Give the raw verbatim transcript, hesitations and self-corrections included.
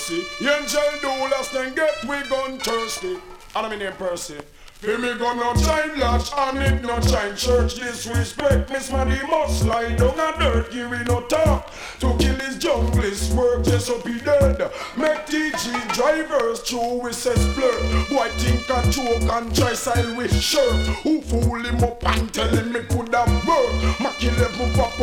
mercy. Angel do last then get we gun thirsty. And I'm in name Percy. Feel me gonna shine lodge and it not shine church. Disrespect Miss Manny must lie down and dirt. Give me no talk to kill his junglist work. Just up he dead. Make T G drivers true with says blur. Boy think a joke and try style with shirt. Who fool him up and tell him me could have work. Mac eleven pop